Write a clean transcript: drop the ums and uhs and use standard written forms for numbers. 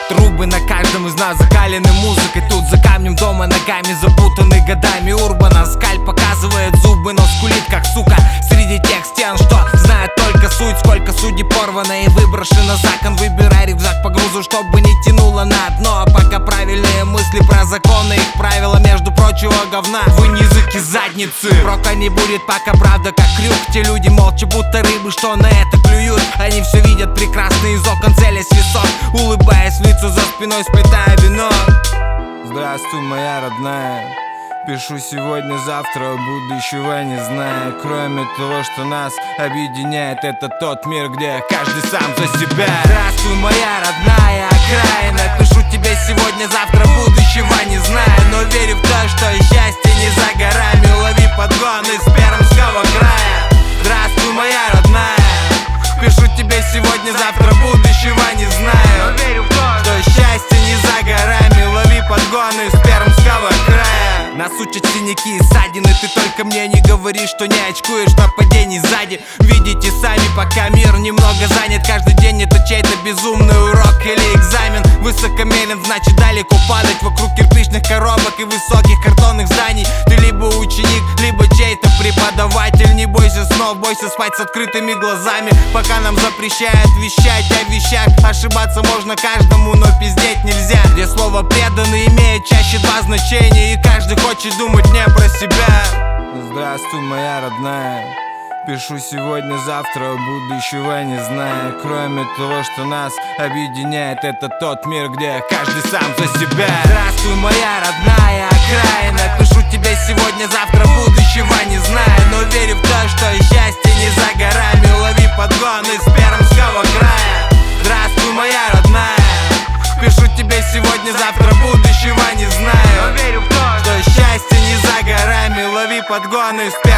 Трубы на каждом из нас закалены музыкой. Тут за камнем дома ногами запутаны годами урбана. Скаль показывает зубы, но скулит как сука среди тех стен, что знает только суть. Сколько судей порвано и выброшено за кон. Выбирай рюкзак по грузу, чтобы не тянуло на дно. Пока правильные мысли про законы, их правила, между прочего говна. Вы не языки задницы. Прока не будет, пока правда как крюк. Те люди молча, будто рыбы, что на это клюют. Они все видят прекрасно из окон, целясь в висок, улыбаясь в лицо за спиной, сплетая вино. Здравствуй, моя родная. Пишу сегодня, завтра, будущего не зная. Кроме того, что нас объединяет, это тот мир, где каждый сам за себя. Здравствуй, моя родная окраина. Пишу тебе сегодня, завтра, будущего не знаю, но верю в то, что счастье не за горами. Лови подгон из Пермского края. Здравствуй, моя родная. Пишу тебе сегодня, завтра, будущего не знаю, но верю в то, что счастье не за горами. Лови подгон из Пермского края. Нас учат синяки и ссадины. Ты только мне не говори, что не очкуешь нападений сзади. Видите сами, пока мир немного занят. Каждый день это чей-то безумный урок или экзамен. Высокомерен, значит далеко падать вокруг кирпичных коробок и высоких картонных зданий. Ты либо ученик, либо чей-то преподаватель. Не бойся снов, бойся спать с открытыми глазами. Пока нам запрещают вещать о вещах. Ошибаться можно каждому, но пиздеть нельзя. Где слово преданный имеет чаще два значения, и каждый хочет думать не про себя. Здравствуй, моя родная. Пишу сегодня, завтра, будущего не зная. Кроме того, что нас объединяет, это тот мир, где каждый сам за себя. Здравствуй, моя родная окраина. Пишу тебе сегодня, завтра, будущего не знаю, но верю в то, что счастье не за горами. Лови подгон из Пермского края. Здравствуй, моя родная. Пишу тебе сегодня, завтра, будущего не знаю, но верю в то, что счастье не за горами. Лови подгон из